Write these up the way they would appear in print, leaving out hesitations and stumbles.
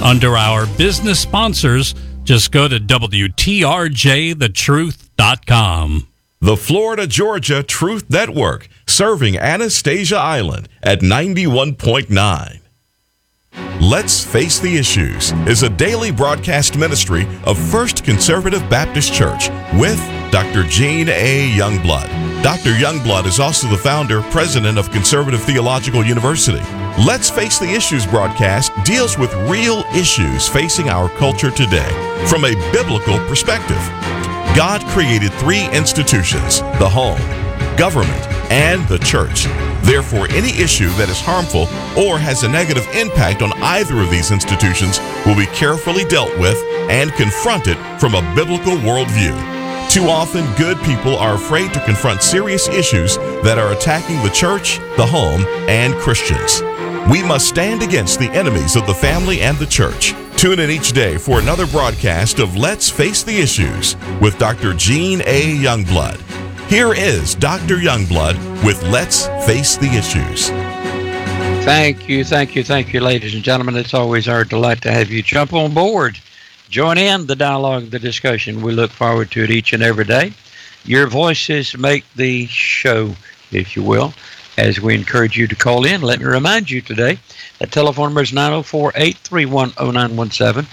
Under our business sponsors, just go to WTRJTheTruth.com. The Florida Georgia Truth Network, serving Anastasia Island at 91.9. Let's Face the Issues is a daily broadcast ministry of First Conservative Baptist Church with Dr. Gene A. Youngblood. Dr. Youngblood is also the founder, president of Conservative Theological University. Let's Face the Issues broadcast deals with real issues facing our culture today from a biblical perspective. God created three institutions: the home, government, and the church. Therefore, any issue that is harmful or has a negative impact on either of these institutions will be carefully dealt with and confronted from a biblical worldview. Too often, good people are afraid to confront serious issues that are attacking the church, the home, and Christians. We must stand against the enemies of the family and the church. Tune in each day for another broadcast of Let's Face the Issues with Dr. Gene A. Youngblood. Here is Dr. Youngblood with Let's Face the Issues. Thank you, ladies and gentlemen. It's always our delight to have you jump on board. Join in the dialogue, the discussion. We look forward to it each and every day. Your voices make the show, if you will, as we encourage you to call in. Let me remind you today that telephone number is 904-831-0917,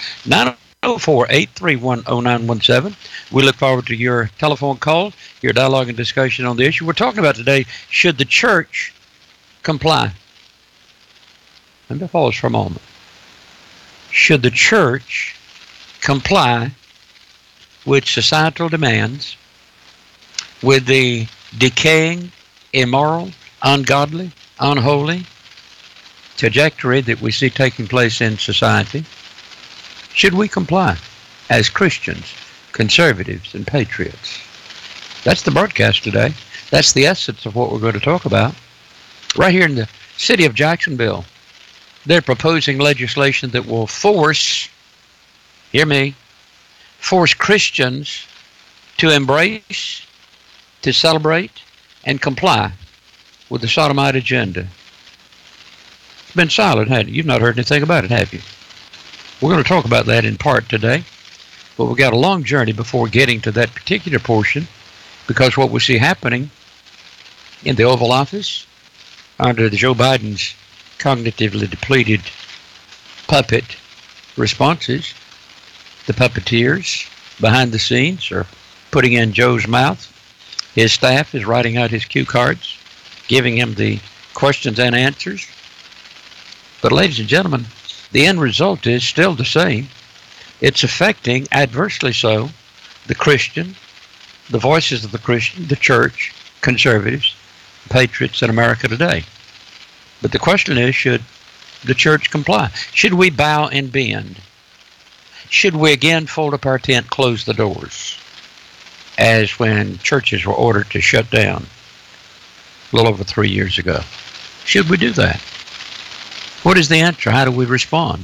904-831-0917. We look forward to your telephone call, your dialogue and discussion on the issue. We're talking about today, should the church comply? Let me pause for a moment. Should the church comply with societal demands, with the decaying, immoral, ungodly, unholy trajectory that we see taking place in society? Should we comply as Christians, conservatives, and patriots? That's the broadcast today. That's the essence of what we're going to talk about. Right here in the city of Jacksonville, they're proposing legislation that will force, hear me, force Christians to embrace, to celebrate, and comply with the sodomite agenda. It's been silent, hasn't it? You've not heard anything about it, have you? We're going to talk about that in part today, but we've got a long journey before getting to that particular portion, because what we see happening in the Oval Office under the Joe Biden's cognitively depleted puppet responses, the puppeteers behind the scenes are putting in Joe's mouth. His staff is writing out his cue cards, giving him the questions and answers. But ladies and gentlemen, the end result is still the same. It's affecting, adversely so, the Christian, the voices of the Christian, the church, conservatives, patriots in America today. But the question is, should the church comply? Should we bow and bend? Should we again fold up our tent, close the doors, as when churches were ordered to shut down a little over 3 years ago? Should we do that? What is the answer? How do we respond?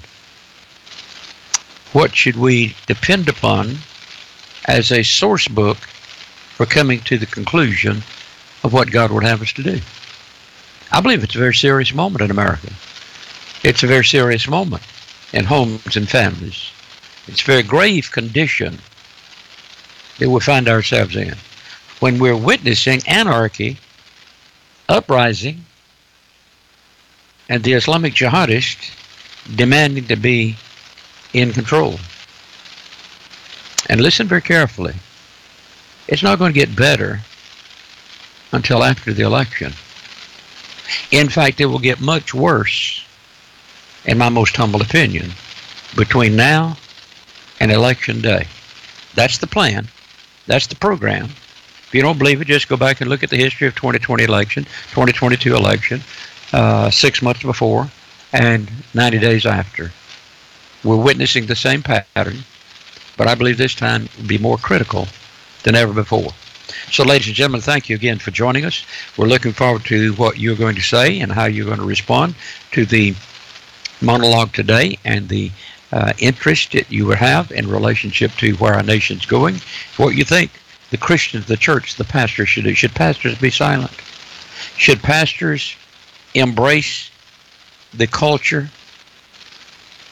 What should we depend upon as a source book for coming to the conclusion of what God would have us to do? I believe it's a very serious moment in America. It's a very serious moment in homes and families. It's a very grave condition that we find ourselves in when we're witnessing anarchy, uprising, and the Islamic jihadists demanding to be in control. And listen very carefully. It's not going to get better until after the election. In fact, it will get much worse, in my most humble opinion, between now and Election Day. That's the plan. That's the program. If you don't believe it, just go back and look at the history of 2020 election, 2022 election, 6 months before, and 90 days after. We're witnessing the same pattern, but I believe this time will be more critical than ever before. So, ladies and gentlemen, thank you again for joining us. We're looking forward to what you're going to say and how you're going to respond to the monologue today and the interest that you would have in relationship to where our nation's going, what you think the Christians, the church, the pastors should do. Should pastors be silent? Should pastors embrace the culture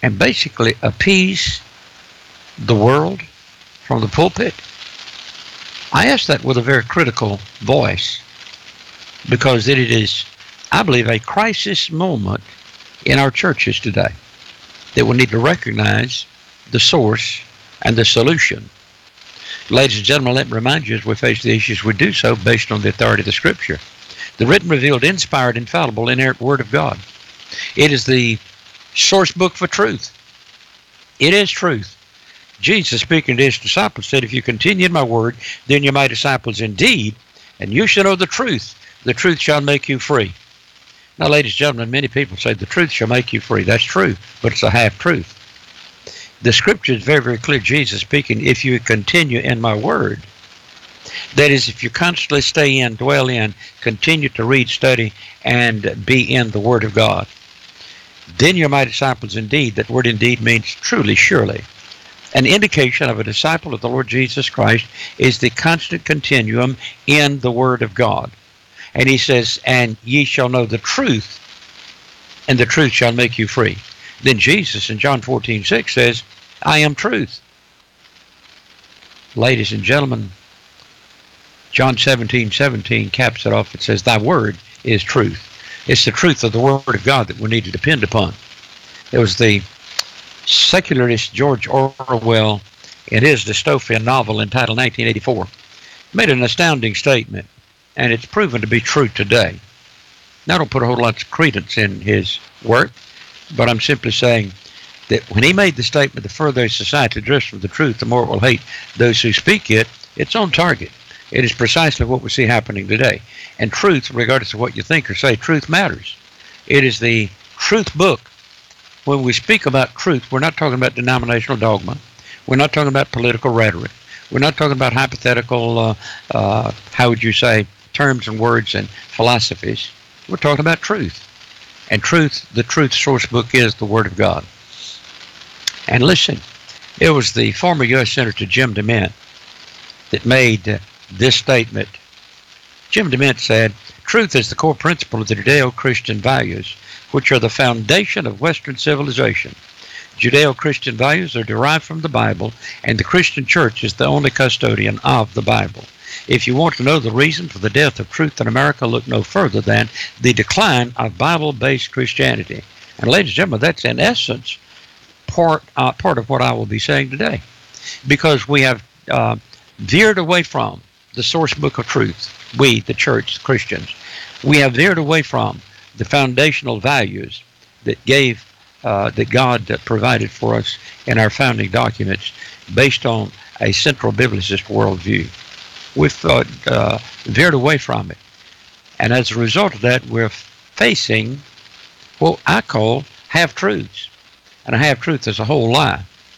and basically appease the world from the pulpit? I ask that with a very critical voice, because it is, I believe, a crisis moment in our churches today that we need to recognize the source and the solution. Ladies and gentlemen, let me remind you, as we face the issues, we do so based on the authority of the Scripture. The written, revealed, inspired, infallible, inerrant Word of God. It is the source book for truth. It is truth. Jesus, speaking to his disciples, said, if you continue in my word, then you're my disciples indeed, and you shall know the truth. The truth shall make you free. Now, ladies and gentlemen, many people say the truth shall make you free. That's true, but it's a half-truth. The Scripture is very, very clear. Jesus speaking, if you continue in my word, that is, if you constantly stay in, dwell in, continue to read, study, and be in the Word of God, then you're my disciples indeed. That word indeed means truly, surely. An indication of a disciple of the Lord Jesus Christ is the constant continuum in the Word of God. And he says, and ye shall know the truth, and the truth shall make you free. Then Jesus in John 14:6 says, I am truth. Ladies and gentlemen, John 17:17 caps it off. It says, thy word is truth. It's the truth of the Word of God that we need to depend upon. It was the secularist George Orwell, in his dystopian novel entitled 1984, made an astounding statement, and it's proven to be true today. Now, I don't put a whole lot of credence in his work, but I'm simply saying that when he made the statement, the further society drifts from the truth, the more it will hate those who speak it, it's on target. It is precisely what we see happening today. And truth, regardless of what you think or say, truth matters. It is the truth book. When we speak about truth, we're not talking about denominational dogma. We're not talking about political rhetoric. We're not talking about hypothetical, how would you say, terms and words and philosophies. We're talking about truth. And truth, the truth source book is the Word of God. And listen, it was the former U.S. Senator Jim DeMint that made this statement. Jim DeMint said, truth is the core principle of the Judeo-Christian values, which are the foundation of Western civilization. Judeo-Christian values are derived from the Bible, and the Christian church is the only custodian of the Bible. If you want to know the reason for the death of truth in America, look no further than the decline of Bible-based Christianity. And ladies and gentlemen, that's in essence part of what I will be saying today. Because we have veered away from the source book of truth, we, the church, the Christians. We have veered away from the foundational values that that God provided for us in our founding documents based on a central biblicist worldview. We've veered away from it. And as a result of that, we're facing what I call half-truths. And a half-truth is a whole lie.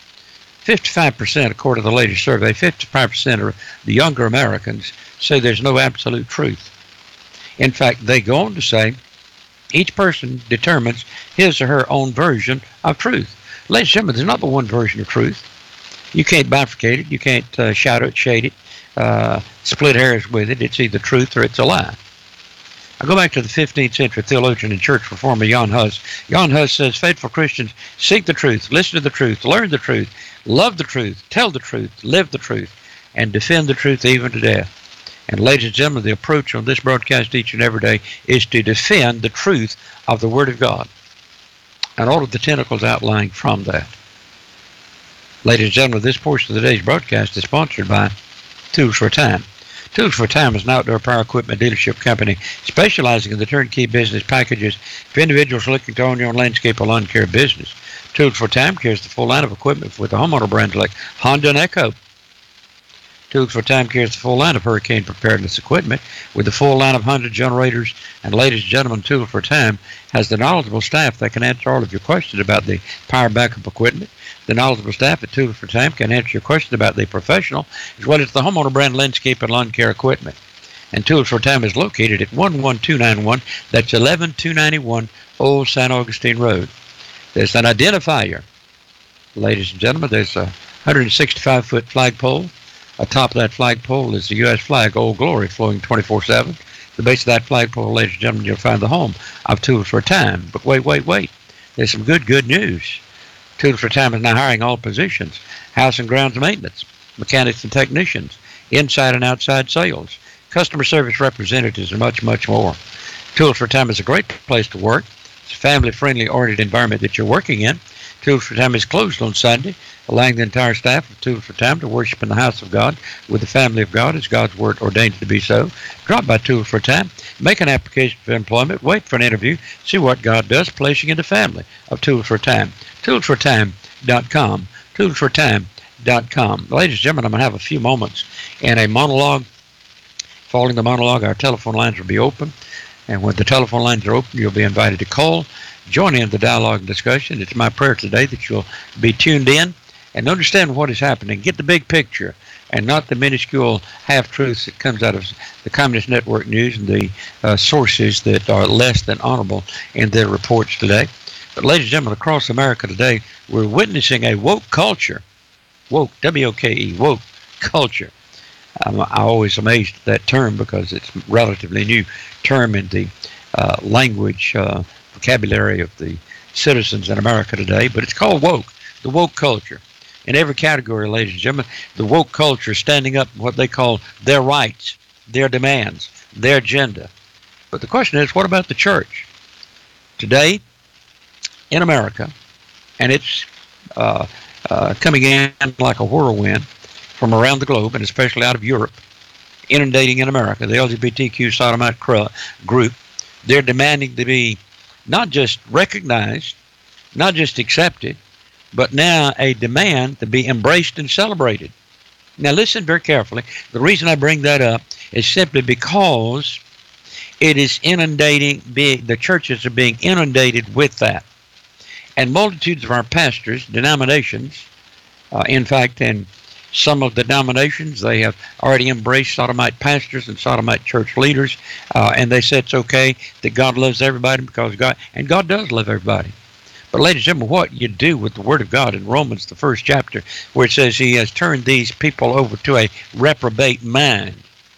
55%, according to the latest survey, 55% of the younger Americans say there's no absolute truth. In fact, they go on to say each person determines his or her own version of truth. Ladies and gentlemen, there's not but one version of truth. You can't bifurcate it. You can't shadow it, shade it, split hairs with it. It's either truth or it's a lie. I go back to the 15th century theologian and church reformer Jan Hus. Jan Hus says, faithful Christians seek the truth, listen to the truth, learn the truth, love the truth, tell the truth, live the truth, and defend the truth even to death. And ladies and gentlemen, the approach on this broadcast each and every day is to defend the truth of the Word of God and all of the tentacles outlying from that. Ladies and gentlemen, this portion of today's broadcast is sponsored by Tools for Time. Tools for Time is an outdoor power equipment dealership company specializing in the turnkey business packages for individuals looking to own your own landscape or lawn care business. Tools for Time carries the full line of equipment with the homeowner brands like Honda and Echo. Tools for Time carries the full line of hurricane preparedness equipment with the full line of Honda generators. And ladies and gentlemen, Tools for Time has the knowledgeable staff that can answer all of your questions about the power backup equipment. The knowledgeable staff at Tools for Time can answer your questions about the professional as well as the homeowner brand landscape and lawn care equipment. And Tools for Time is located at 11291. That's 11291 Old San Augustine Road. There's an identifier. Ladies and gentlemen, there's a 165-foot flagpole. Atop that flagpole is the U.S. flag, Old Glory, flowing 24/7. At the base of that flagpole, ladies and gentlemen, you'll find the home of Tools for Time. But wait. There's some good news. Tools for Time is now hiring all positions: house and grounds maintenance, mechanics and technicians, inside and outside sales, customer service representatives, and much, much more. Tools for Time is a great place to work. It's a family-friendly oriented environment that you're working in. Tools for Time is closed on Sunday, allowing the entire staff of Tools for Time to worship in the house of God with the family of God as God's Word ordained it to be so. Drop by Tools for Time, make an application for employment, wait for an interview, see what God does, placing in the family of Tools for Time. ToolsForTime.com. ToolsForTime.com. Ladies and gentlemen, I'm going to have a few moments in a monologue. Following the monologue, our telephone lines will be open. And when the telephone lines are open, you'll be invited to call. Join in the dialogue and discussion. It's my prayer today that you'll be tuned in and understand what is happening. Get the big picture and not the minuscule half-truths that comes out of the Communist Network News and the sources that are less than honorable in their reports today. But ladies and gentlemen, across America today, we're witnessing a woke culture. Woke, W-O-K-E, woke culture. I'm always amazed at that term because it's a relatively new term in the language vocabulary of the citizens in America today, but it's called woke, the woke culture. In every category, ladies and gentlemen, the woke culture is standing up for what they call their rights, their demands, their agenda. But the question is, what about the church? Today, in America, and it's coming in like a whirlwind from around the globe, and especially out of Europe, inundating in America, the LGBTQ sodomite group, they're demanding to be not just recognized, not just accepted, but now a demand to be embraced and celebrated. Now listen very carefully. The reason I bring that up is simply because it is inundating, the churches are being inundated with that. And multitudes of our pastors, denominations, in fact, in some of the denominations, they have already embraced sodomite pastors and sodomite church leaders, and they said it's okay that God loves everybody because God does love everybody. But ladies and gentlemen, what you do with the Word of God in Romans, the 1st chapter, where it says He has turned these people over to a reprobate mind,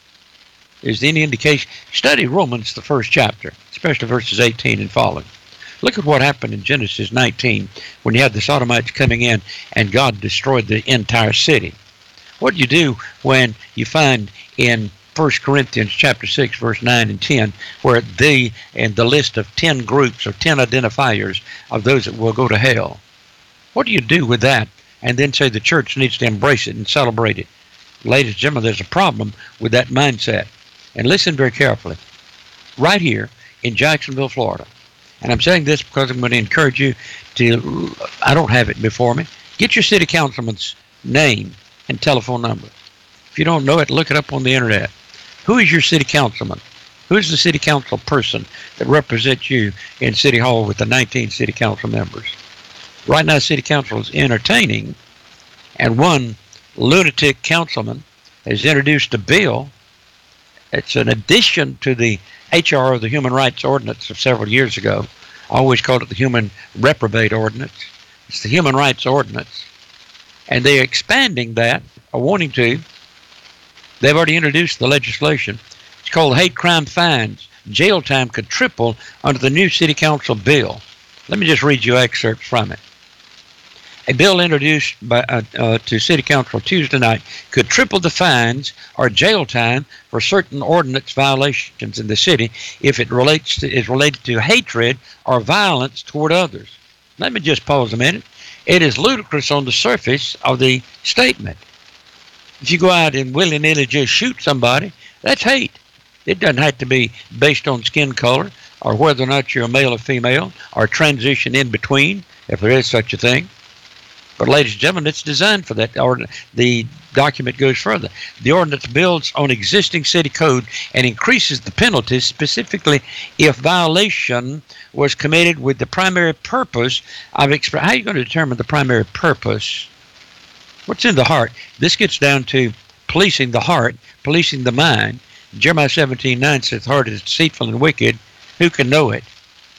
is any indication? Study Romans, the 1st chapter, especially verses 18 and following. Look at what happened in Genesis 19 when you had the sodomites coming in and God destroyed the entire city. What do you do when you find in 1 Corinthians chapter 6, verse 9 and 10, where the list of 10 groups or 10 identifiers of those that will go to hell? What do you do with that and then say the church needs to embrace it and celebrate it? Ladies and gentlemen, there's a problem with that mindset. And listen very carefully. Right here in Jacksonville, Florida, and I'm saying this because I'm going to encourage you to, I don't have it before me, get your city councilman's name and telephone number. If you don't know it, look it up on the internet. Who is your city councilman? Who is the city council person that represents you in City Hall with the 19 city council members? Right now, city council is entertaining, and one lunatic councilman has introduced a bill. It's an addition to the HR, the Human Rights Ordinance of several years ago. I always called it the Human Reprobate Ordinance. It's the Human Rights Ordinance. And they're expanding that, or wanting to. They've already introduced the legislation. It's called hate crime fines. Jail time could triple under the new city council bill. Let me just read you excerpts from it. A bill introduced to City Council Tuesday night could triple the fines or jail time for certain ordinance violations in the city if it is related to hatred or violence toward others. Let me just pause a minute. It is ludicrous on the surface of the statement. If you go out and willy-nilly just shoot somebody, that's hate. It doesn't have to be based on skin color or whether or not you're a male or female or transition in between, if there is such a thing. But ladies and gentlemen, it's designed for that. The document goes further. The ordinance builds on existing city code and increases the penalties, specifically if violation was committed with the primary purpose of how are you going to determine the primary purpose? What's in the heart? This gets down to policing the heart, policing the mind. Jeremiah 17:9 says, the heart is deceitful and wicked. Who can know it?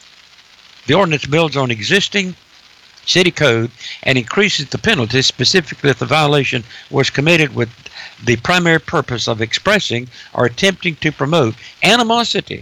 The ordinance builds on existing city code and increases the penalties, specifically if the violation was committed with the primary purpose of expressing or attempting to promote animosity,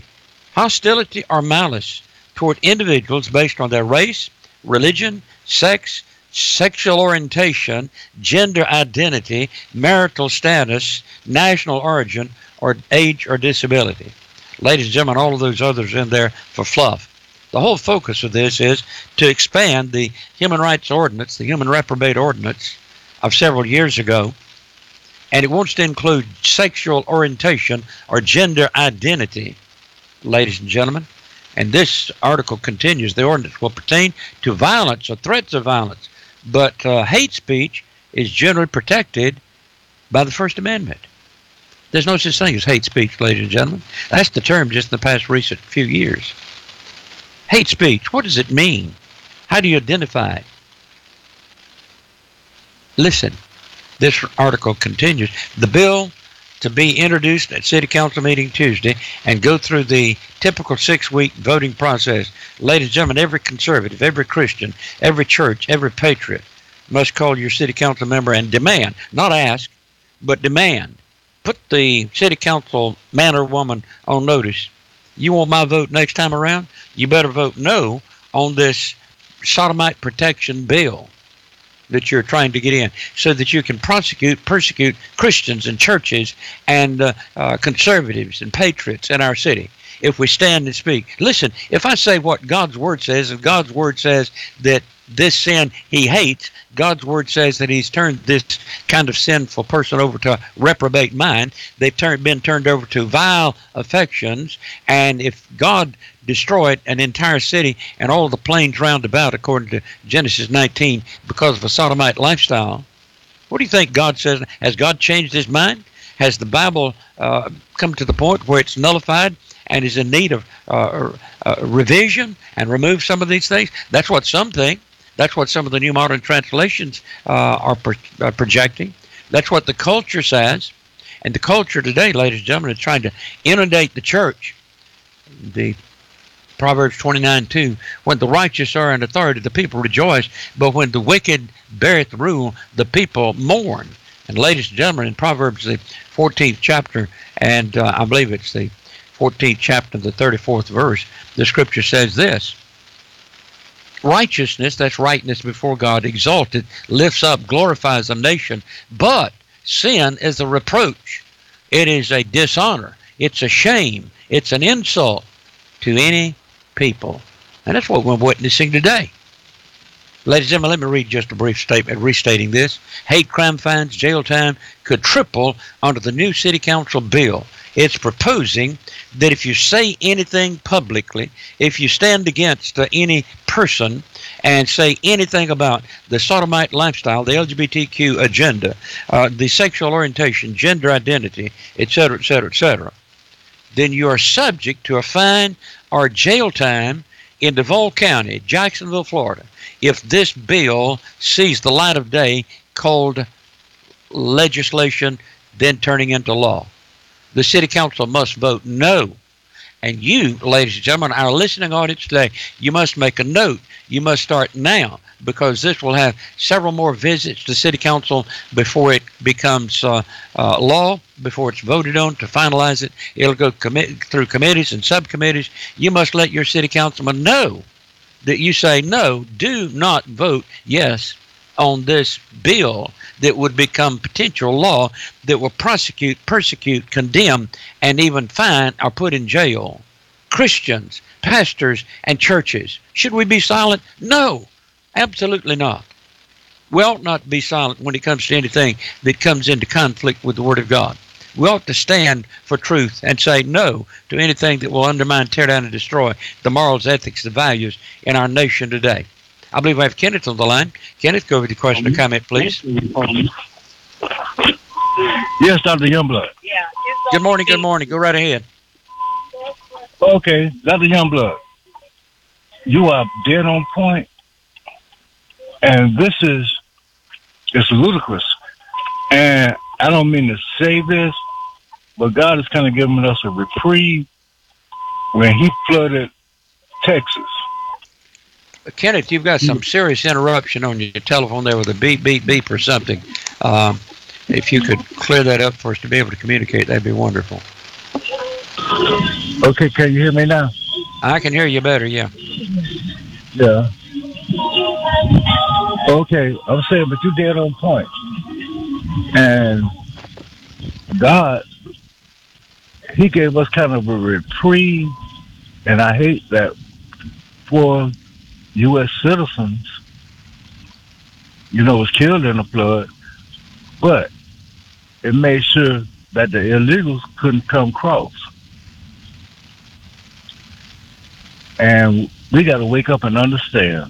hostility, or malice toward individuals based on their race, religion, sex, sexual orientation, gender identity, marital status, national origin, or age or disability. Ladies and gentlemen, all of those others in there for fluff. The whole focus of this is to expand the Human Rights Ordinance, the Human Reprobate Ordinance of several years ago, and it wants to include sexual orientation or gender identity, ladies and gentlemen. And this article continues, the ordinance will pertain to violence or threats of violence, but hate speech is generally protected by the First Amendment. There's no such thing as hate speech, ladies and gentlemen. That's the term just in the past recent few years. Hate speech, what does it mean? How do you identify it? Listen, this article continues. The bill to be introduced at City Council meeting Tuesday and go through the typical 6-week voting process. Ladies and gentlemen, every conservative, every Christian, every church, every patriot must call your City Council member and demand, not ask, but demand. Put the City Council man or woman on notice. You want my vote next time around? You better vote no on this sodomite protection bill that you're trying to get in, so that you can persecute Christians and churches and conservatives and patriots in our city. If we stand and speak. Listen, if I say what God's Word says, and God's Word says that this sin He hates, God's Word says that He's turned this kind of sinful person over to a reprobate mind. They've been turned over to vile affections, and if God destroyed an entire city and all the plains round about, according to Genesis 19, because of a sodomite lifestyle, what do you think God says? Has God changed His mind? Has the Bible come to the point where it's nullified and is in need of revision and remove some of these things? That's what some think. That's what some of the New Modern Translations are projecting. That's what the culture says. And the culture today, ladies and gentlemen, is trying to inundate the church. The Proverbs 29:2, when the righteous are in authority, the people rejoice, but when the wicked beareth rule, the people mourn. And ladies and gentlemen, in Proverbs, the 14th chapter, and I believe it's the 14th chapter, the 34th verse, the scripture says this: righteousness, that's rightness before God, exalted, lifts up, glorifies a nation, but sin is a reproach. It is a dishonor. It's a shame. It's an insult to any people. And that's what we're witnessing today. Ladies and gentlemen, let me read just a brief statement restating this. Hate crime fines, jail time could triple under the new City Council bill. It's proposing that if you say anything publicly, if you stand against any person and say anything about the sodomite lifestyle, the LGBTQ agenda, the sexual orientation, gender identity, etc., etc., etc., then you are subject to a fine or jail time in Duval County, Jacksonville, Florida, if this bill sees the light of day, called legislation, then turning into law. The City Council must vote no. And you, ladies and gentlemen, our listening audience today, you must make a note. You must start now, because this will have several more visits to City Council before it becomes law, before it's voted on to finalize it. It'll go through committees and subcommittees. You must let your City Councilman know that you say no, do not vote yes on this bill that would become potential law that will prosecute, persecute, condemn, and even fine or put in jail Christians, pastors, and churches. Should we be silent? No, absolutely not. We ought not be silent when it comes to anything that comes into conflict with the Word of God. We ought to stand for truth and say no to anything that will undermine, tear down, and destroy the morals, ethics, the values in our nation today. I believe I have Kenneth on the line. Kenneth, go with your question or comment, please. Yes, Dr. Youngblood. Good morning, good morning. Go right ahead. Okay, Dr. Youngblood, you are dead on point, and it's ludicrous. And I don't mean to say this, but God is kind of giving us a reprieve when He flooded Texas. Kenneth, you've got some serious interruption on your telephone there with a beep, beep, beep or something. If you could clear that up for us to be able to communicate, that'd be wonderful. Okay, can you hear me now? I can hear you better, yeah. Yeah. Okay, I'm saying, but you dead on point. And God, He gave us kind of a reprieve, and I hate that for U.S. citizens, was killed in the flood, but it made sure that the illegals couldn't come across. And we got to wake up and understand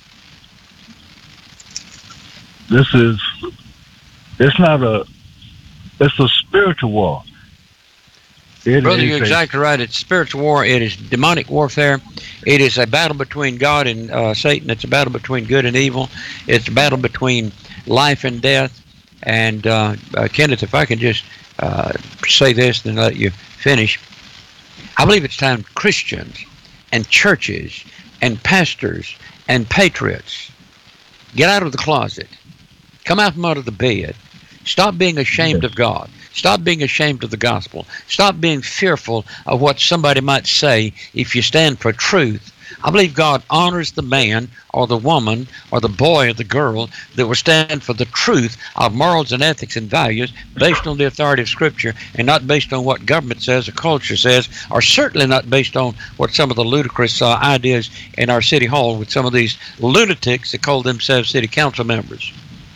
it's a spiritual war. Brother, you're exactly right. It's spiritual war. It is demonic warfare. It is a battle between God and Satan. It's a battle between good and evil. It's a battle between life and death. And Kenneth, if I can just say this and then let you finish. I believe it's time Christians and churches and pastors and patriots get out of the closet. Come out from out of the bed. Stop being ashamed of God. Stop being ashamed of the gospel. Stop being fearful of what somebody might say if you stand for truth. I believe God honors the man or the woman or the boy or the girl that will stand for the truth of morals and ethics and values based on the authority of Scripture and not based on what government says or culture says, or certainly not based on what some of the ludicrous ideas in our city hall with some of these lunatics that call themselves city council members.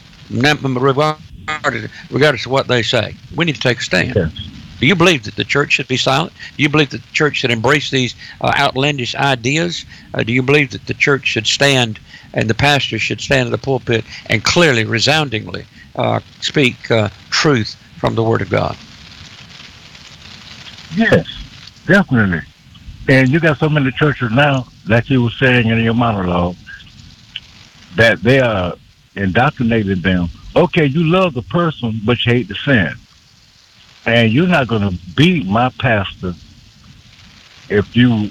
Regardless of what they say, we need to take a stand. Okay. Do you believe that the church should be silent? Do you believe that the church should embrace these outlandish ideas? Do you believe that the church should stand and the pastor should stand in the pulpit and clearly, resoundingly speak truth from the Word of God? Yes, definitely. And you got so many churches now, like you were saying in your monologue, that they are indoctrinating them. Okay, you love the person, but you hate the sin. And you're not going to beat my pastor if you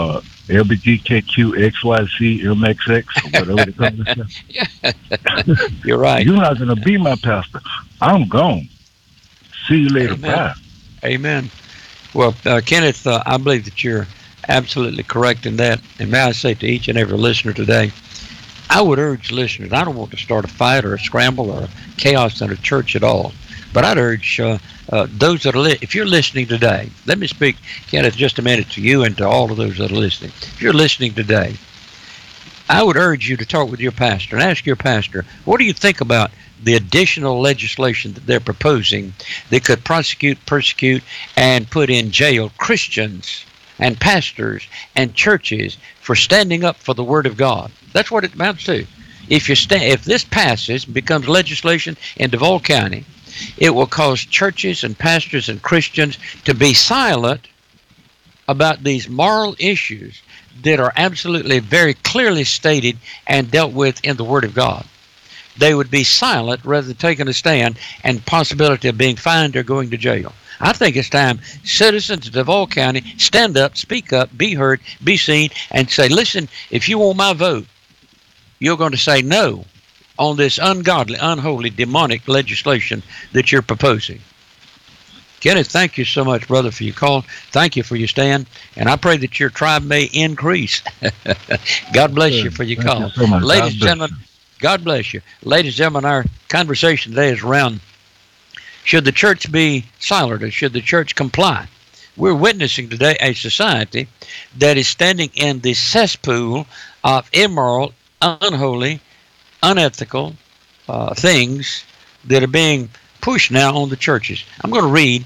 LBGTQ, XYZ, MXX, or whatever they call it. You're right. You're not going to be my pastor. I'm gone. See you later. Amen. Bye. Amen. Well, Kenneth, I believe that you're absolutely correct in that. And may I say to each and every listener today, I would urge listeners, I don't want to start a fight or a scramble or a chaos in a church at all, but I'd urge those that are if you're listening today, let me speak, Kenneth, just a minute to you and to all of those that are listening. If you're listening today, I would urge you to talk with your pastor and ask your pastor, what do you think about the additional legislation that they're proposing that could prosecute, persecute, and put in jail Christians and pastors and churches for standing up for the Word of God? That's what it amounts to. If this passes and becomes legislation in Duval County, it will cause churches and pastors and Christians to be silent about these moral issues that are absolutely very clearly stated and dealt with in the Word of God. They would be silent rather than taking a stand and possibility of being fined or going to jail. I think it's time citizens of Duval County stand up, speak up, be heard, be seen, and say, listen, if you want my vote, you're going to say no on this ungodly, unholy, demonic legislation that you're proposing. Kenneth, thank you so much, brother, for your call. Thank you for your stand, and I pray that your tribe may increase. God bless you for your call. So ladies and gentlemen, God bless you. Ladies and gentlemen, our conversation today is around, should the church be silent or should the church comply? We're witnessing today a society that is standing in the cesspool of immoral, unholy, unethical things that are being pushed now on the churches. I'm going to read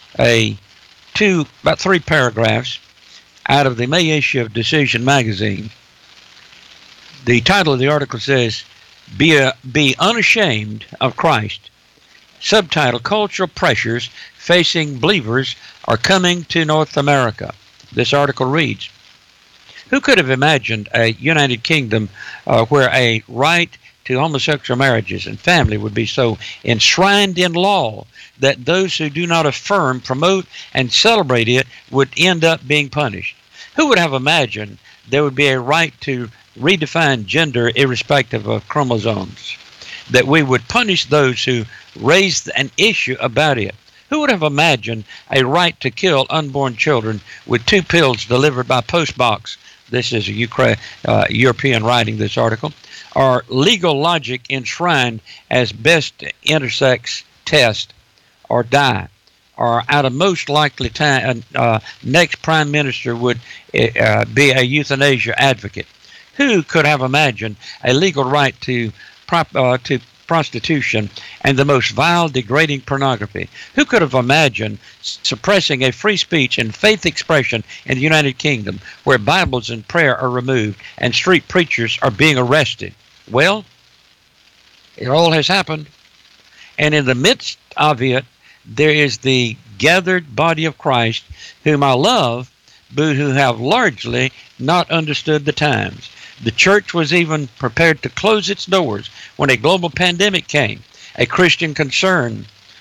about 3 paragraphs out of the May issue of Decision magazine. The title of the article says, Be Unashamed of Christ. Subtitle, Cultural Pressures Facing Believers Are Coming to North America. This article reads, who could have imagined a United Kingdom where a right to homosexual marriages and family would be so enshrined in law that those who do not affirm, promote, and celebrate it would end up being punished? Who would have imagined there would be a right to redefine gender irrespective of chromosomes, that we would punish those who raised an issue about it? Who would have imagined a right to kill unborn children with 2 pills delivered by postbox? This is a European writing this article. or legal logic enshrined as best intersex test or die, or out of most likely time, next prime minister would be a euthanasia advocate. Who could have imagined a legal right to prostitution and the most vile, degrading pornography? Who could have imagined suppressing a free speech and faith expression in the United Kingdom, where Bibles and prayer are removed and street preachers are being arrested? Well, it all has happened. And in the midst of it, there is the gathered body of Christ, whom I love, but who have largely not understood the times. The church was even prepared to close its doors when a global pandemic came. At Christian Concern,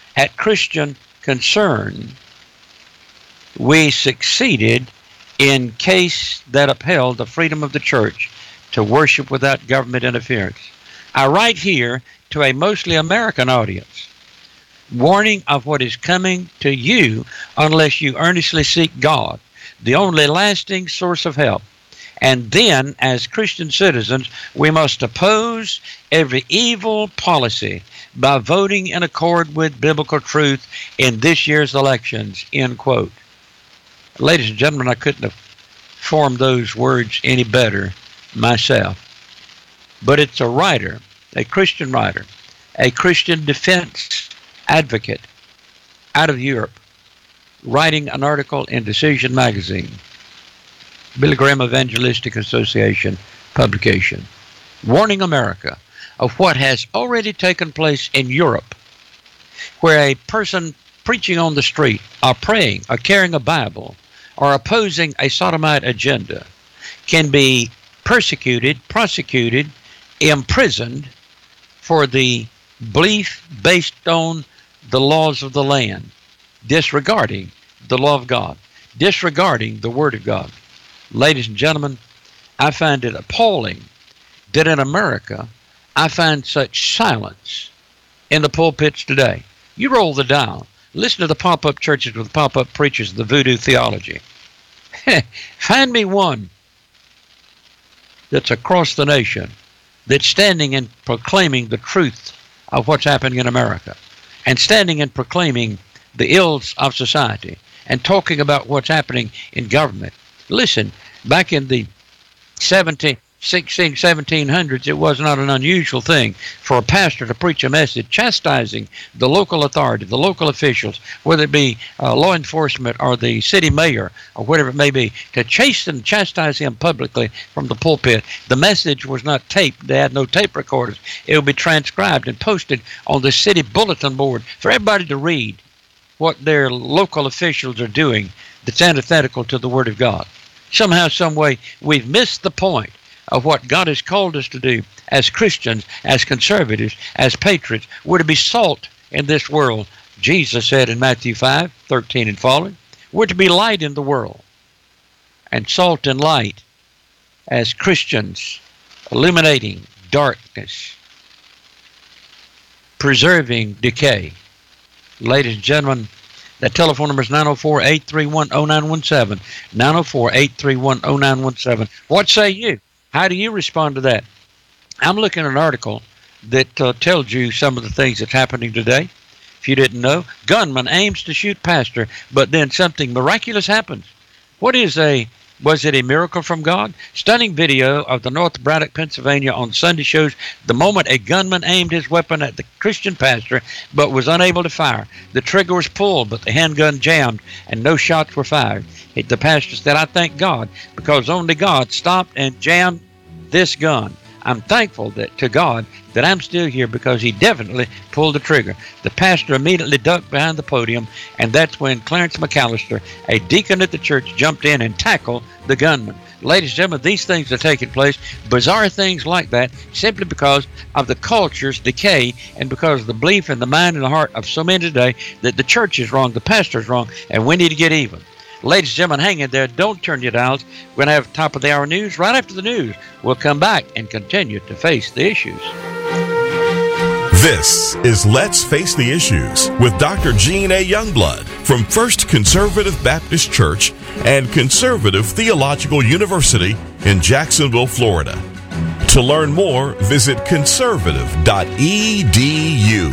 we succeeded in case that upheld the freedom of the church to worship without government interference. I write here to a mostly American audience, warning of what is coming to you unless you earnestly seek God, the only lasting source of help. And then, as Christian citizens, we must oppose every evil policy by voting in accord with biblical truth in this year's elections, end quote. Ladies and gentlemen, I couldn't have formed those words any better myself. But it's a writer, a Christian writer, a Christian defense advocate out of Europe, writing an article in Decision Magazine, Billy Graham Evangelistic Association publication, warning America of what has already taken place in Europe, where a person preaching on the street or praying or carrying a Bible or opposing a sodomite agenda can be persecuted, prosecuted, imprisoned for the belief based on the laws of the land, disregarding the law of God, disregarding the Word of God. Ladies and gentlemen, I find it appalling that in America I find such silence in the pulpits today. You roll the dial. Listen to the pop-up churches with pop-up preachers of the voodoo theology. Find me one that's across the nation that's standing and proclaiming the truth of what's happening in America, and standing and proclaiming the ills of society, and talking about what's happening in government. Listen, back in the 1700s, it was not an unusual thing for a pastor to preach a message chastising the local authority, the local officials, whether it be law enforcement or the city mayor or whatever it may be, to chastise him publicly from the pulpit. The message was not taped. They had no tape recorders. It would be transcribed and posted on the city bulletin board for everybody to read what their local officials are doing that's antithetical to the Word of God. Somehow, some way, we've missed the point of what God has called us to do as Christians, as conservatives, as patriots. We're to be salt in this world. Jesus said in Matthew 5:13 and following, we're to be light in the world. And salt and light as Christians, illuminating darkness, preserving decay. Ladies and gentlemen, that telephone number is 904-831-0917. 904-831-0917. What say you? How do you respond to that? I'm looking at an article that tells you some of the things that's happening today. If you didn't know, gunman aims to shoot pastor, but then something miraculous happens. Was it a miracle from God? Stunning video of the North Braddock, Pennsylvania on Sunday shows the moment a gunman aimed his weapon at the Christian pastor but was unable to fire. The trigger was pulled, but the handgun jammed and no shots were fired. The pastor said, I thank God because only God stopped and jammed this gun. I'm thankful to God that I'm still here because he definitely pulled the trigger. The pastor immediately ducked behind the podium, and that's when Clarence McAllister, a deacon at the church, jumped in and tackled the gunman. Ladies and gentlemen, these things are taking place, bizarre things like that, simply because of the culture's decay and because of the belief in the mind and the heart of so many today that the church is wrong, the pastor is wrong, and we need to get even. Ladies and gentlemen, hang in there. Don't turn your dials. We're going to have top of the hour news. Right after the news, we'll come back and continue to face the issues. This is Let's Face the Issues with Dr. Gene A. Youngblood from First Conservative Baptist Church and Conservative Theological University in Jacksonville, Florida. To learn more, visit conservative.edu.